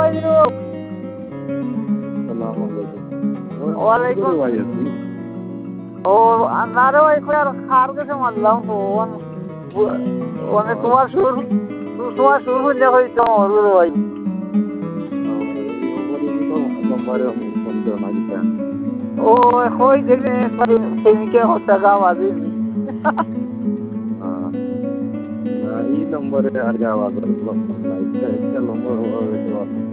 আসসালামু আলাইকুম। ওয়ালাইকুম। ভাই আছি। ও আনারে ভাই কই আর খার কাছে মারলাম ফোন মানে তোমার সুর হইলে হইতো মরুর ভাই। নম্বরে ফোন দেওয়া না ও হই দেখলে প্রেমিকের হত্যা গা বাজিনি। এই নম্বরে আর যাওয়া একটা নম্বর